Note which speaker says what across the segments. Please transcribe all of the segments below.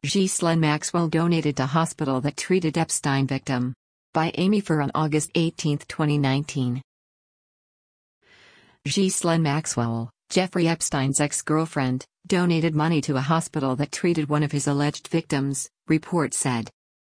Speaker 1: Ghislaine Maxwell donated to hospital that treated Epstein victim. By Amy Fur on August 18, 2019. Ghislaine Maxwell, Jeffrey Epstein's ex-girlfriend, donated money to a hospital that treated one of his alleged victims, report said.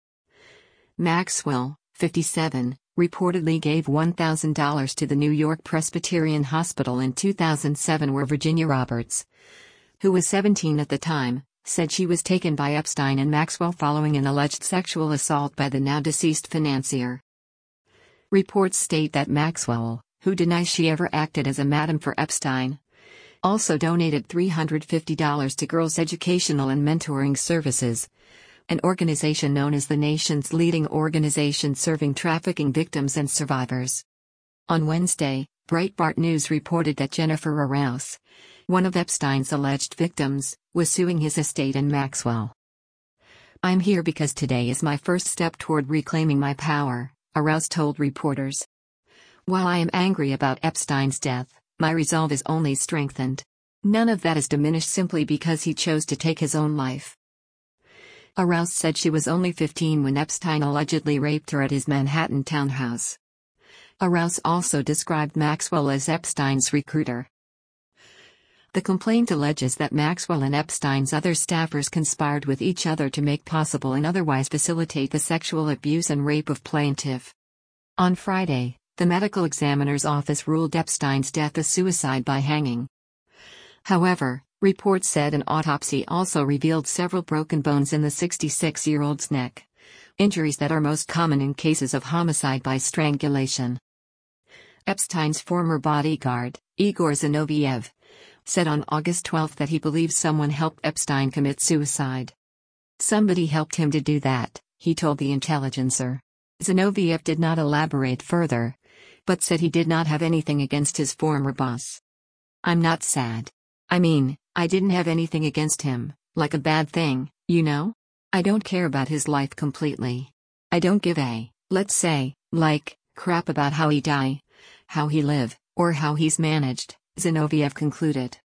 Speaker 1: Maxwell, 57, reportedly gave $1,000 to the New York Presbyterian Hospital in 2007, where Virginia Roberts, who was 17 at the time, said she was taken by Epstein and Maxwell following an alleged sexual assault by the now-deceased financier. Reports state that Maxwell, who denies she ever acted as a madam for Epstein, also donated $350 to Girls Educational and Mentoring Services, an organization known as the nation's leading organization serving trafficking victims and survivors. On Wednesday, Breitbart News reported that Jennifer Arauz, one of Epstein's alleged victims, was suing his estate and Maxwell. "I'm here because today is my first step toward reclaiming my power," Arauz told reporters. "While I am angry about Epstein's death, my resolve is only strengthened. None of that is diminished simply because he chose to take his own life." Arauz said she was only 15 when Epstein allegedly raped her at his Manhattan townhouse. Arauz also described Maxwell as Epstein's recruiter. The complaint alleges that Maxwell and Epstein's other staffers conspired with each other to make possible and otherwise facilitate the sexual abuse and rape of plaintiff. On Friday, the medical examiner's office ruled Epstein's death a suicide by hanging. However, reports said an autopsy also revealed several broken bones in the 66-year-old's neck, injuries that are most common in cases of homicide by strangulation. Epstein's former bodyguard, Igor Zinoviev, said on August 12 that he believes someone helped Epstein commit suicide. "Somebody helped him to do that," he told The Intelligencer. Zinoviev did not elaborate further, but said he did not have anything against his former boss. "I'm not sad. I mean, I didn't have anything against him, like a bad thing, you know? I don't care about his life completely. I don't give a, let's say, crap about how he die, how he live, or how he's managed," Zinoviev concluded.